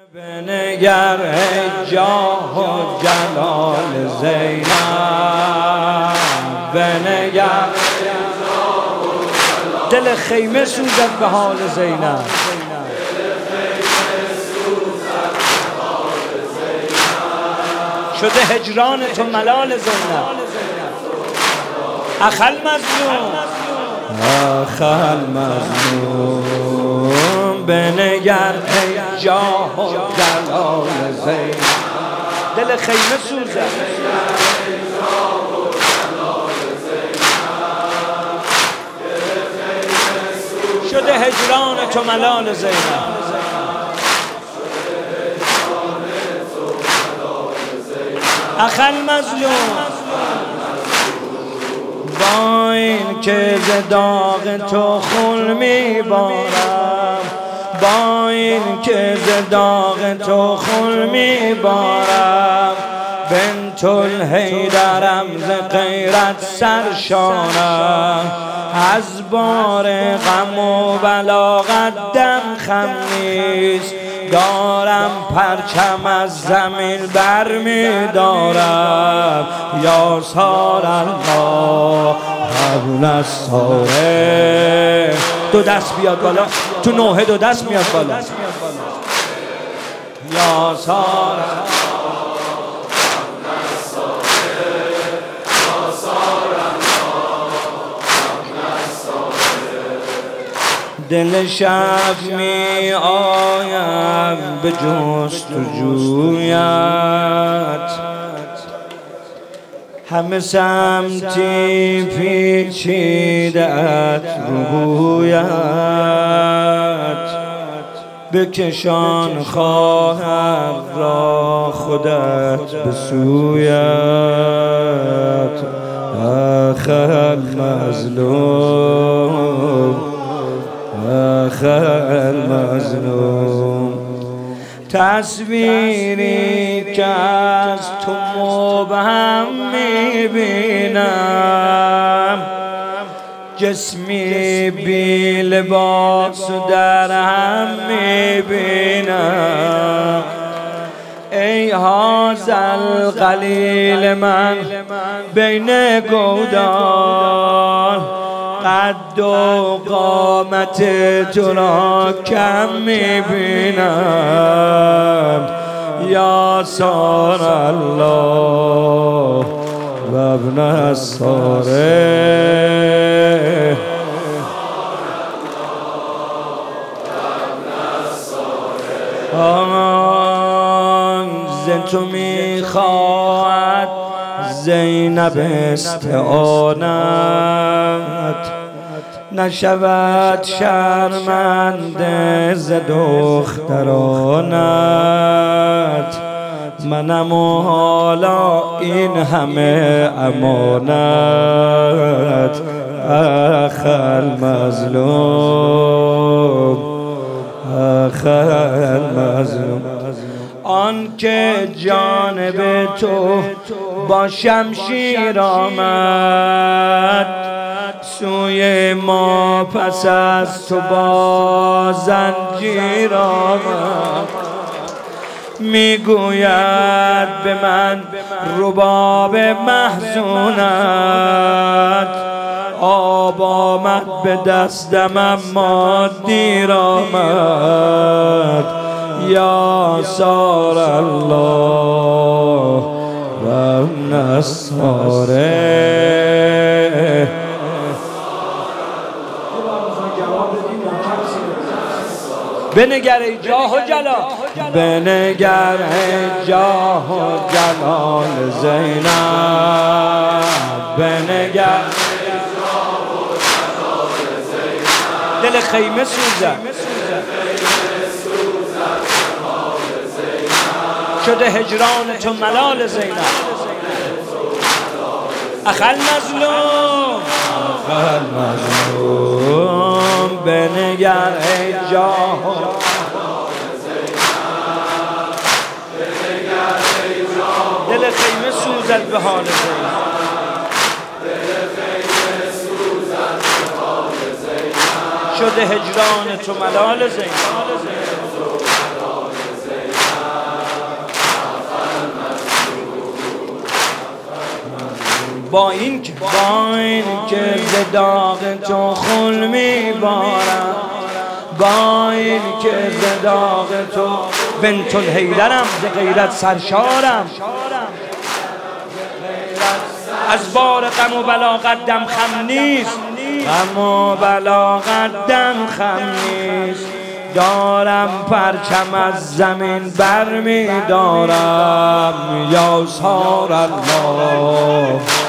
بنگر ای جاه و جلال زینب، بنگر دل خیمه سوزد به حال زینب، شده هجران تو ملال زینب. اخل مظلوم اخل مظلوم، بنگر ای جاه و جلال زینب، دل خیمه سوزد شده هجران تو ملال زینب. اخل مظلوم با این که ز داغ تو خون میبارم، با این که ز داغ تو خون میبارم، بنت الحیدرم ز غیرت سرشانم، از بار غم و بلا قدم خم نیست، دارم پرچم از زمین بر می دارم. یا سار الله حول الساره، دو دست بیاد بالا تو نوحه، دو دست میاد بالا. یا سار دل شب می آیم به جستجویت، همه سمتی پیچیده‌ات رویت، بکشان خواهر را خودت به سویت. اخل مظلوم اخل مظلوم، تصویری که از تو مبهم میبینم، جسمی بی لباس و در هم میبینم. ای حاصل قلیل من بین گودال، قد و قامت تو را کم میبینم. یا سار الله و ابن الساره، ز تو میخواهد زینب استعانت، نشود شرمنده ز دخترانت. منم و حالا این همه امانت. اخل مظلوم اخل مظلوم، آن که جانب تو با شمشیر آمد، سوی ما پس از تو با زنجیر آمد. میگوید به من رباب محزونت، آب آمد به دستم اما دیر آمد. یا سار الله و ابن الساره، بنگر ای جاه و جلال، بنگر ای جاه و جلال زینب، بنگر دل خیمه سوزد شده هجران تو ملال زینب. اخل مظلوم اخل مظلوم، بنگر ای جاه دل خیمه سوزد به حال زینب. شده هجران تو ملال زینب. با این که ز داغ تو خون میبارم، با این که ز داغ تو بنت الحیدرم، ز غیرت سرشارم، از بار غم و بلاغت دم خم نیست، غم و بلاغت دم خم نیست، دارم پرچم از زمین بر می دارم، یا سار الله